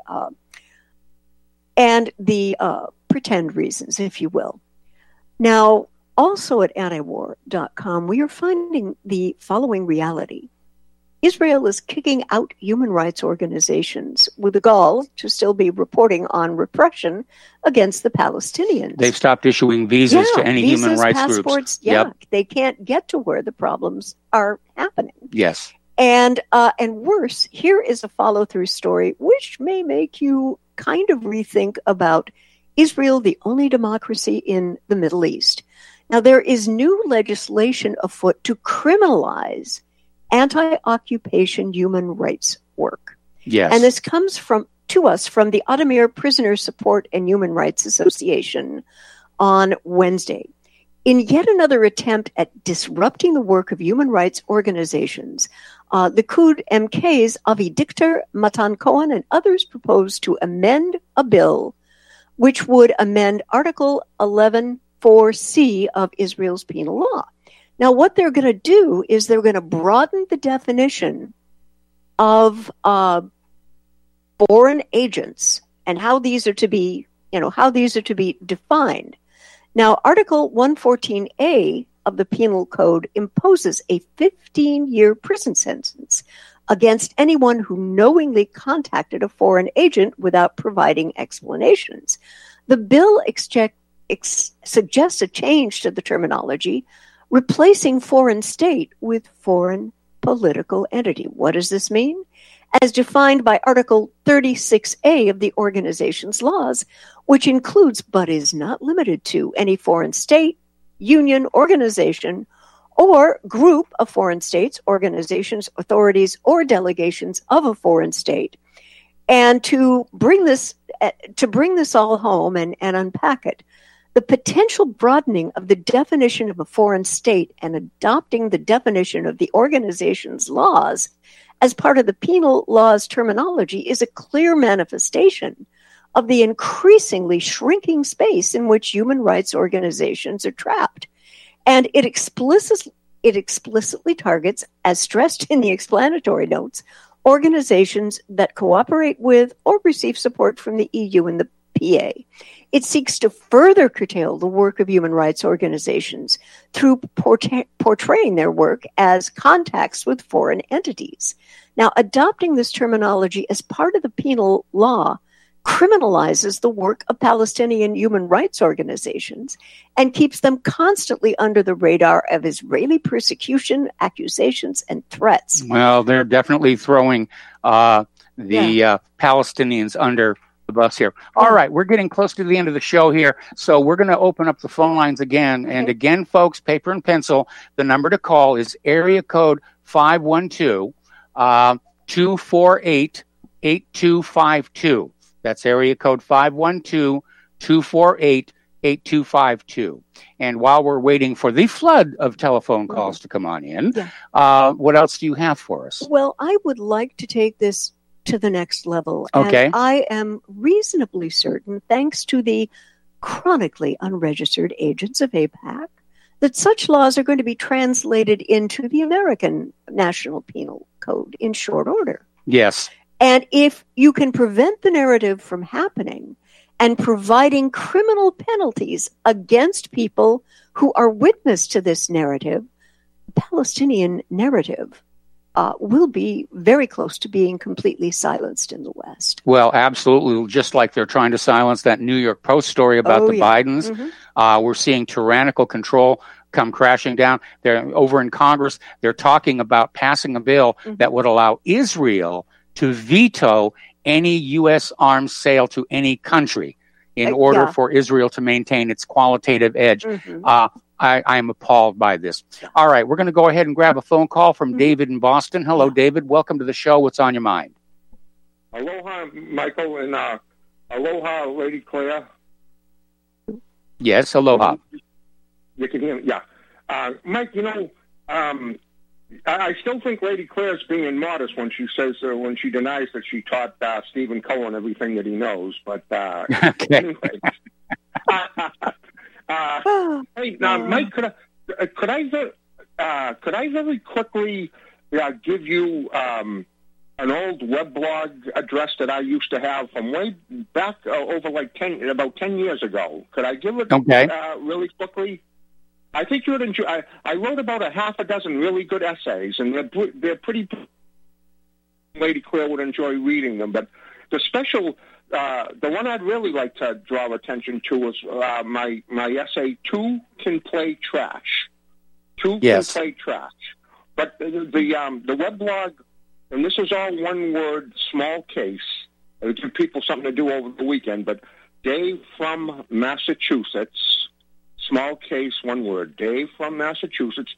[SPEAKER 6] pretend reasons, if you will. Now, also at antiwar.com, we are finding the following reality. Israel is kicking out human rights organizations with the gall to still be reporting on repression against the Palestinians.
[SPEAKER 2] They've stopped issuing visas to any human rights
[SPEAKER 6] passports,
[SPEAKER 2] groups.
[SPEAKER 6] They can't get to where the problems are happening.
[SPEAKER 2] Yes.
[SPEAKER 6] And worse, here is a follow-through story which may make you kind of rethink about Israel, the only democracy in the Middle East. Now, there is new legislation afoot to criminalize anti-occupation human rights work.
[SPEAKER 2] Yes.
[SPEAKER 6] And this comes to us from the Adamir Prisoner Support and Human Rights Association on Wednesday. In yet another attempt at disrupting the work of human rights organizations, the Kud MKs Avi Dichter, Matan Cohen, and others proposed to amend a bill which would amend Article 11.4c of Israel's penal law. Now, what they're going to do is they're going to broaden the definition of foreign agents and how these are to be, defined. Now, Article 114a of the Penal Code imposes a 15-year prison sentence against anyone who knowingly contacted a foreign agent without providing explanations. The bill suggests a change to the terminology, replacing foreign state with foreign political entity. What does this mean? As defined by Article 36A of the organization's laws, which includes but is not limited to any foreign state, union, organization, or group of foreign states, organizations, authorities, or delegations of a foreign state. And to bring this all home and unpack it, the potential broadening of the definition of a foreign state and adopting the definition of the organization's laws as part of the penal law's terminology is a clear manifestation of the increasingly shrinking space in which human rights organizations are trapped. And it explicitly targets, as stressed in the explanatory notes, organizations that cooperate with or receive support from the EU and the PA. It seeks to further curtail the work of human rights organizations through portraying their work as contacts with foreign entities. Now, adopting this terminology as part of the penal law criminalizes the work of Palestinian human rights organizations and keeps them constantly under the radar of Israeli persecution, accusations, and threats.
[SPEAKER 2] Well, they're definitely throwing the Palestinians under the bus here. All right, we're getting close to the end of the show here, so we're going to open up the phone lines again. And again, folks, paper and pencil, the number to call is area code 512-248-8252. That's area code 512-248-8252. And while we're waiting for the flood of telephone calls to come on in, what else do you have for us?
[SPEAKER 6] Well, I would like to take this to the next level.
[SPEAKER 2] Okay.
[SPEAKER 6] And I am reasonably certain, thanks to the chronically unregistered agents of AIPAC, that such laws are going to be translated into the American National Penal Code in short order.
[SPEAKER 2] Yes.
[SPEAKER 6] And if you can prevent the narrative from happening and providing criminal penalties against people who are witness to this narrative, the Palestinian narrative will be very close to being completely silenced in the West.
[SPEAKER 2] Well, absolutely. Just like they're trying to silence that New York Post story about Bidens. Mm-hmm. We're seeing tyrannical control come crashing down. They're over in Congress. They're talking about passing a bill that would allow Israel to veto any U.S. arms sale to any country. in order
[SPEAKER 6] yeah.
[SPEAKER 2] for Israel to maintain its qualitative edge.
[SPEAKER 6] Mhm.
[SPEAKER 2] I am appalled by this. All right, we're going to go ahead and grab a phone call from David in Boston. Hello, David. Welcome to the show. What's on your mind?
[SPEAKER 15] Aloha, Michael, and aloha, Lady Claire.
[SPEAKER 2] Yes, aloha.
[SPEAKER 15] You can hear me, yeah. Mike, I still think Lady Claire's being modest when she says, when she denies that she taught Stephen Cohen everything that he knows. But anyway. Hey, Mike, could I very quickly give you an old weblog address that I used to have from way back over about 10 years ago? Could I give it really quickly? I think you would enjoy. I wrote about a half a dozen really good essays, and they're pretty. Lady Claire would enjoy reading them, but the special, the one I'd really like to draw attention to was my essay, Two Can Play Trash. Two Can Play Trash. But the weblog, and this is all one word, small case. It'll give people something to do over the weekend, but Dave from Massachusetts. Small case, one word. Dave from Massachusetts.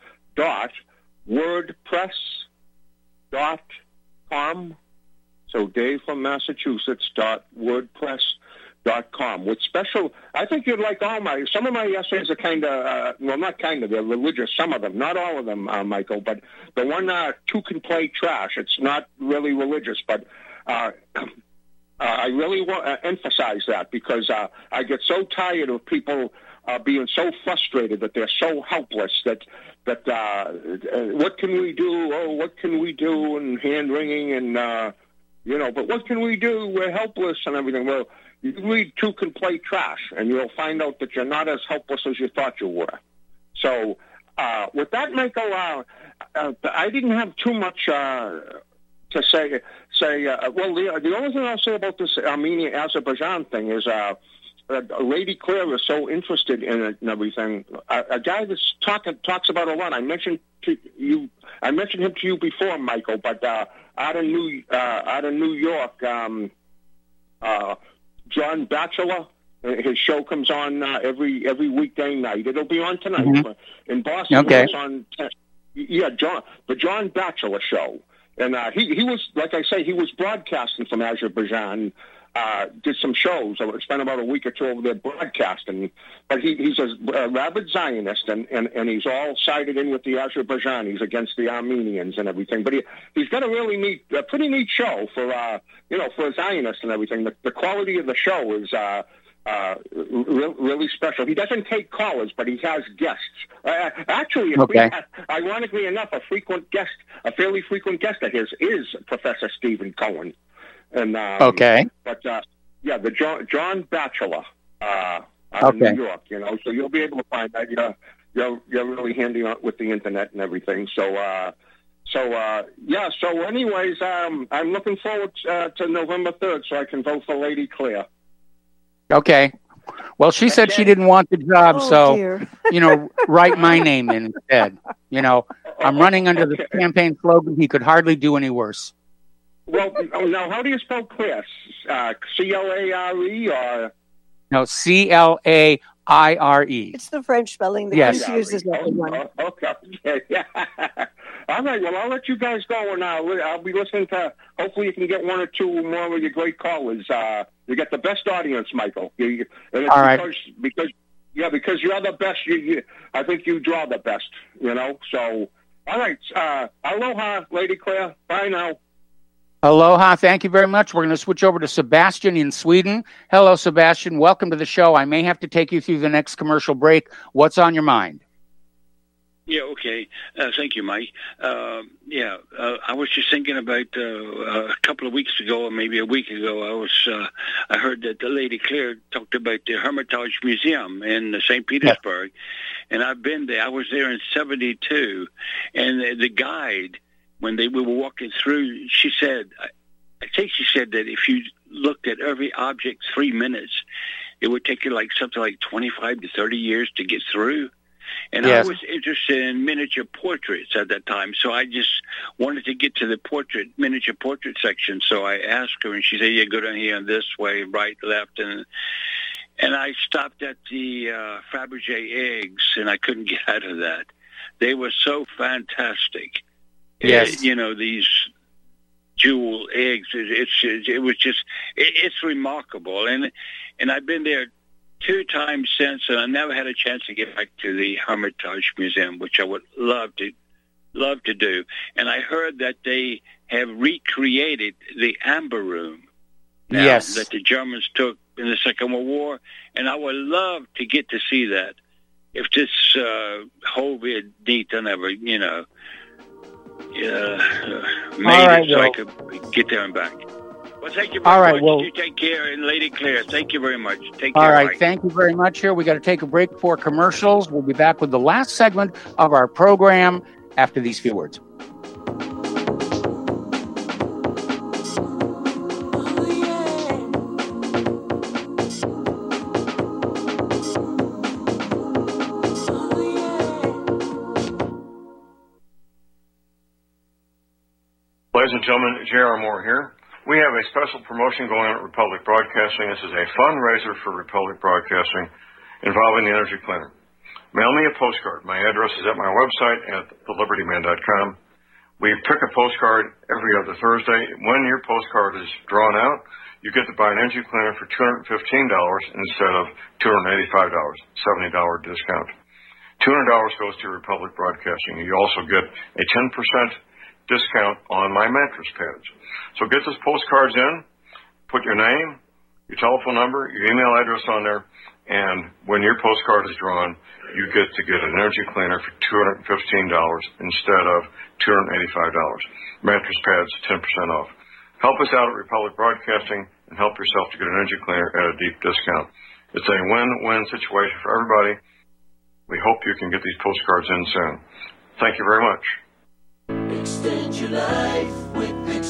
[SPEAKER 15] .wordpress.com. So Dave from Massachusetts. .wordpress.com. With special, I think you'd like some of my essays are kind of, they're religious, some of them, not all of them, Michael, but the one, Two Can Play Trash, it's not really religious, but I really want to emphasize that because I get so tired of people being so frustrated that they're so helpless that what can we do? Oh, what can we do? And hand wringing and but what can we do? We're helpless and everything. Well, you read Two Can Play Trash, and you'll find out that you're not as helpless as you thought you were. So with that, Michael, I didn't have too much to say. The only thing I'll say about this Armenia-Azerbaijan thing is. Lady Claire is so interested in it and everything. A guy that talks about a lot. I mentioned him to you before, Michael. But out of New York, John Batchelor. His show comes on every weekday night. It'll be on tonight in Boston.
[SPEAKER 2] Okay.
[SPEAKER 15] It's on. The John Batchelor show, and he was, like I say, he was broadcasting from Azerbaijan. Did some shows. I spent about a week or two over there broadcasting. But he's a rabid Zionist, and he's all sided in with the Azerbaijanis against the Armenians and everything. But he's got a pretty neat show for a Zionist and everything. The quality of the show is really special. He doesn't take callers, but he has guests. Ironically enough, a fairly frequent guest of his is Professor Stephen Cohen. And but the John Batchelor out of New York, so you'll be able to find that. You're really handy with the internet and everything. So anyways, I'm looking forward to November 3rd so I can vote for Lady Claire.
[SPEAKER 2] Okay. Well, she said she didn't want the job, write my name in instead. I'm running under the campaign slogan, he could hardly do any worse.
[SPEAKER 15] Well, now, how do you spell Claire? C-L-A-R-E or?
[SPEAKER 2] No, C-L-A-I-R-E.
[SPEAKER 6] It's the French spelling that confuses everyone.
[SPEAKER 15] Okay. Yeah. All right. Well, I'll let you guys go, and I'll be listening to. Hopefully, you can get one or two more of your great callers. You get the best audience, Michael. And it's
[SPEAKER 2] all right.
[SPEAKER 15] Because you're the best. I think you draw the best. So, all right. Aloha, Lady Claire. Bye now.
[SPEAKER 2] Aloha. Thank you very much. We're going to switch over to Sebastian in Sweden. Hello, Sebastian. Welcome to the show. I may have to take you through the next commercial break. What's on your mind?
[SPEAKER 16] Yeah, okay. Thank you, Mike. I was just thinking about a couple of weeks ago, or maybe a week ago, I heard that the Lady Claire talked about the Hermitage Museum in St. Petersburg, and I've been there. I was there in 1972, and the guide, when we were walking through, she said that if you looked at every object 3 minutes, it would take you something like 25 to 30 years to get through. And I was interested in miniature portraits at that time, so I just wanted to get to the miniature portrait section. So I asked her, and she said, "Yeah, go down here and this way, right, left," and And I stopped at the Fabergé eggs, and I couldn't get out of that. They were so fantastic.
[SPEAKER 2] Yes.
[SPEAKER 16] These jewel eggs. It's remarkable. And I've been there 2 times since, and I never had a chance to get back to the Hermitage Museum, which I would love to do. And I heard that they have recreated the Amber Room now,
[SPEAKER 2] yes,
[SPEAKER 16] that the Germans took in the Second World War, and I would love to get to see that. If this COVID done ever, maybe so I could get there and back. Well, thank you very much.
[SPEAKER 2] Well,
[SPEAKER 16] you take care, and Lady Claire, thank you very much. Take care.
[SPEAKER 2] All right,
[SPEAKER 16] Mike.
[SPEAKER 2] thank you very much. Here, we got to take a break for commercials. We'll be back with the last segment of our program after these few words.
[SPEAKER 17] Ladies and gentlemen, J.R. Moore here. We have a special promotion going on at Republic Broadcasting. This is a fundraiser for Republic Broadcasting involving the Energy Cleaner. Mail me a postcard. My address is at my website at thelibertyman.com. We pick a postcard every other Thursday. When your postcard is drawn out, you get to buy an Energy Cleaner for $215 instead of $285, $70 discount. $200 goes to Republic Broadcasting. You also get a 10% discount on my mattress pads. So get those postcards in, put your name, your telephone number, your email address on there, and when your postcard is drawn, you get to get an Energy Cleaner for $215 instead of $285. Mattress pads, 10% off. Help us out at Republic Broadcasting and help yourself to get an Energy Cleaner at a deep discount. It's a win-win situation for everybody. We hope you can get these postcards in soon. Thank you very much.
[SPEAKER 10] Extend your life with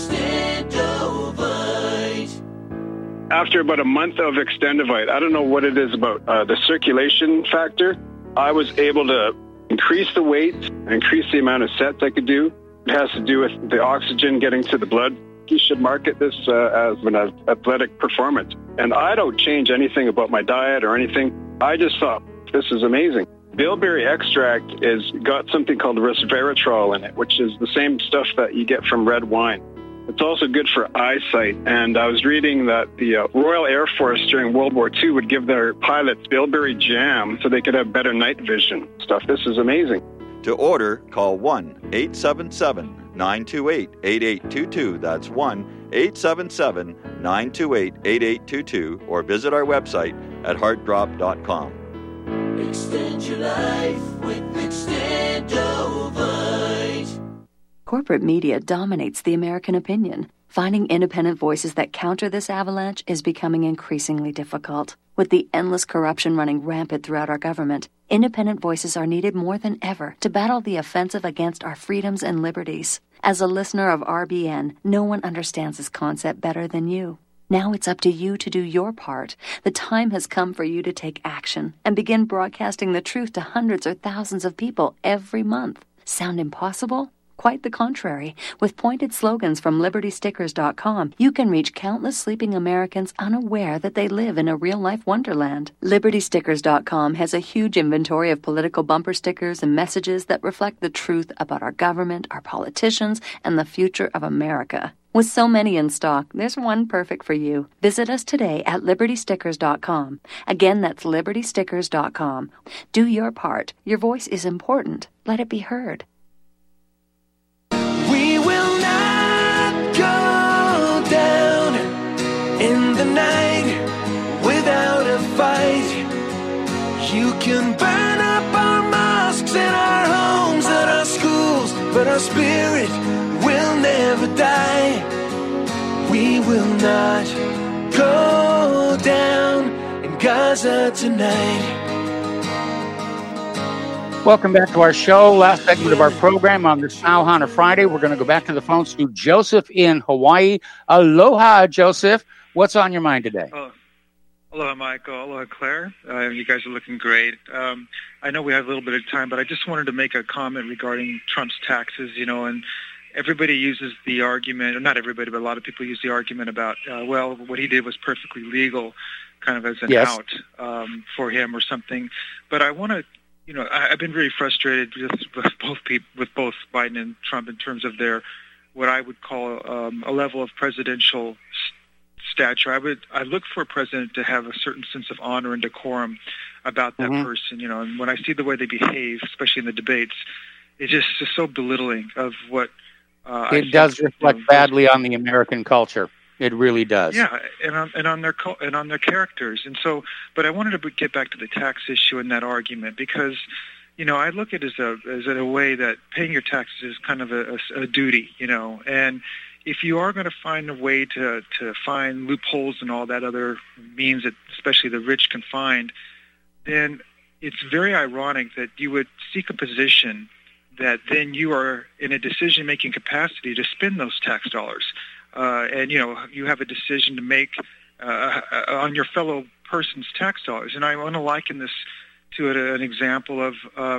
[SPEAKER 10] Extendovite.
[SPEAKER 18] After about a month of Extendovite, I don't know what it is about the circulation factor. I was able to increase the weight, increase the amount of sets I could do. It has to do with the oxygen getting to the blood. You should market this as an athletic performance. And I don't change anything about my diet or anything. I just thought, this is amazing. Bilberry extract is got something called resveratrol in it, which is the same stuff that you get from red wine. It's also good for eyesight. And I was reading that the Royal Air Force during World War II would give their pilots bilberry jam so they could have better night vision stuff. This is amazing.
[SPEAKER 11] To order, call 1-877-928-8822. That's 1-877-928-8822. Or visit our website at heartdrop.com.
[SPEAKER 10] Extend your life with Extendovite.
[SPEAKER 19] Corporate media dominates the American opinion. Finding independent voices that counter this avalanche is becoming increasingly difficult. With the endless corruption running rampant throughout our government, independent voices are needed more than ever to battle the offensive against our freedoms and liberties. As a listener of RBN, no one understands this concept better than you. Now it's up to you to do your part. The time has come for you to take action and begin broadcasting the truth to hundreds or thousands of people every month. Sound impossible? Quite the contrary. With pointed slogans from LibertyStickers.com, you can reach countless sleeping Americans unaware that they live in a real-life wonderland. LibertyStickers.com has a huge inventory of political bumper stickers and messages that reflect the truth about our government, our politicians, and the future of America. With so many in stock, there's one perfect for you. Visit us today at LibertyStickers.com. Again, that's LibertyStickers.com. Do your part. Your voice is important. Let it be heard.
[SPEAKER 10] We will not go down in the night without a fight. You can burn up our mosques and our homes and our schools, but our spirit will never die. We will not go down in Gaza tonight.
[SPEAKER 2] Welcome back to our show. Last segment of our program on this Auhana Friday. We're going to go back to the phones to Joseph in Hawaii. Aloha, Joseph. What's on your mind today?
[SPEAKER 20] Oh, aloha, Michael. Aloha, Claire. You guys are looking great. I know we have a little bit of time, but I just wanted to make a comment regarding Trump's taxes, and everybody uses the argument, or not everybody, but a lot of people use the argument about, well, what he did was perfectly legal. kind of as an
[SPEAKER 2] Yes.
[SPEAKER 20] out for him or something. But I want to, I've been very frustrated with both Biden and Trump in terms of their what I would call a level of presidential stature. I look for a president to have a certain sense of honor and decorum about that person, and when I see the way they behave, especially in the debates, it's just so belittling of what
[SPEAKER 2] it does reflect badly on the American culture. It really does.
[SPEAKER 20] Yeah, and on their characters, and so. But I wanted to get back to the tax issue in that argument because, I look at it as a way that paying your taxes is kind of a duty, and if you are going to find a way to find loopholes and all that other means that especially the rich can find, then it's very ironic that you would seek a position that then you are in a decision-making capacity to spend those tax dollars. And, you have a decision to make on your fellow person's tax dollars. And I want to liken this to an example of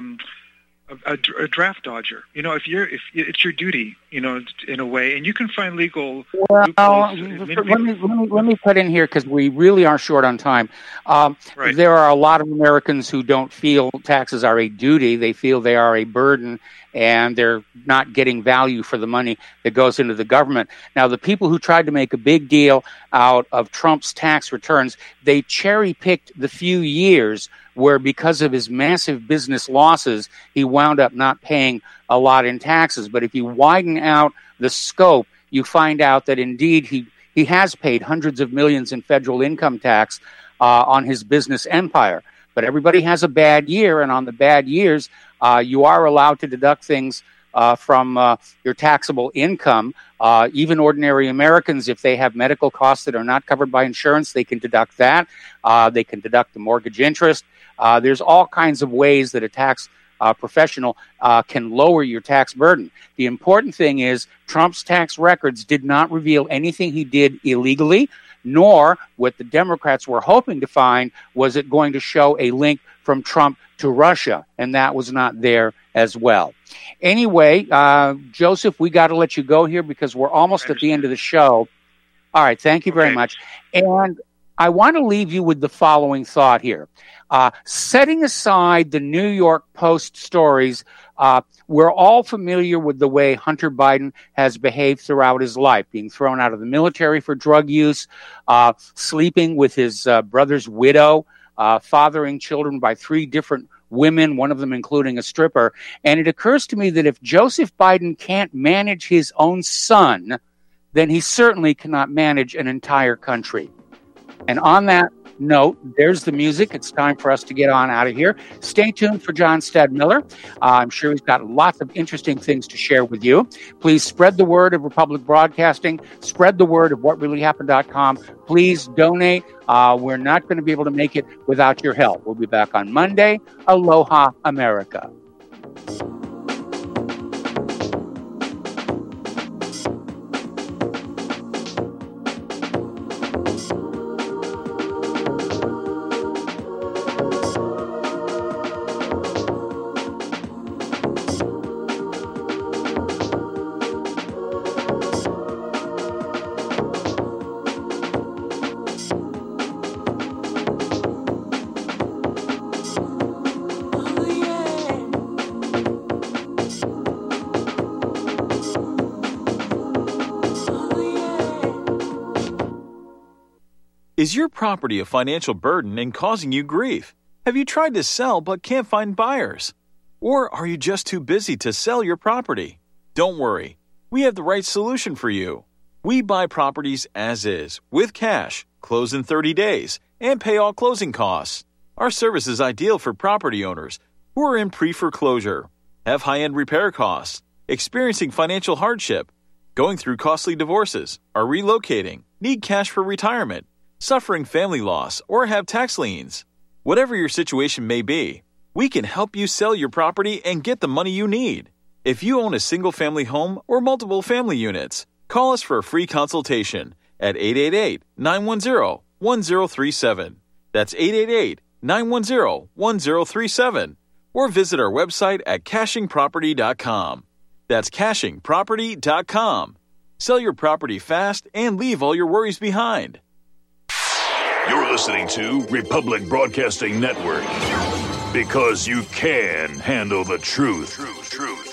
[SPEAKER 20] a draft dodger. If it's your duty, in a way, and you can find legal.
[SPEAKER 2] Well, let me put in here because we really are short on time. There are a lot of Americans who don't feel taxes are a duty; they feel they are a burden, and they're not getting value for the money that goes into the government. Now, the people who tried to make a big deal out of Trump's tax returns, they cherry-picked the few years where because of his massive business losses, he wound up not paying a lot in taxes. But if you widen out the scope, you find out that indeed he has paid hundreds of millions in federal income tax on his business empire. But everybody has a bad year, and on the bad years, you are allowed to deduct things from your taxable income. Even ordinary Americans, if they have medical costs that are not covered by insurance, they can deduct that. They can deduct the mortgage interest. There's all kinds of ways that a tax professional can lower your tax burden. The important thing is Trump's tax records did not reveal anything he did illegally, nor what the Democrats were hoping to find was it going to show a link from Trump to Russia, and that was not there as well. Anyway, Joseph, we got to let you go here because we're almost at the end of the show. All right, thank you very much. And I want to leave you with the following thought here. Setting aside the New York Post stories, we're all familiar with the way Hunter Biden has behaved throughout his life, being thrown out of the military for drug use, sleeping with his brother's widow, fathering children by 3 different women, one of them including a stripper. And it occurs to me that if Joseph Biden can't manage his own son, then he certainly cannot manage an entire country. And on that note, there's the music. It's time for us to get on out of here. Stay tuned for John Stadmiller. I'm sure he's got lots of interesting things to share with you. Please spread the word of Republic Broadcasting. Spread the word of whatreallyhappened.com. Please donate. We're not going to be able to make it without your help. We'll be back on Monday. Aloha, America.
[SPEAKER 21] Is your property a financial burden and causing you grief? Have you tried to sell but can't find buyers? Or are you just too busy to sell your property? Don't worry, we have the right solution for you. We buy properties as is, with cash, close in 30 days, and pay all closing costs. Our service is ideal for property owners who are in pre-foreclosure, have high-end repair costs, experiencing financial hardship, going through costly divorces, are relocating, need cash for retirement, suffering family loss, or have tax liens. Whatever your situation may be, we can help you sell your property and get the money you need. If you own a single-family home or multiple family units, call us for a free consultation at 888-910-1037. That's 888-910-1037. Or visit our website at cashingproperty.com. That's cashingproperty.com. Sell your property fast and leave all your worries behind.
[SPEAKER 1] You're listening to Republic Broadcasting Network. Because you can handle the truth.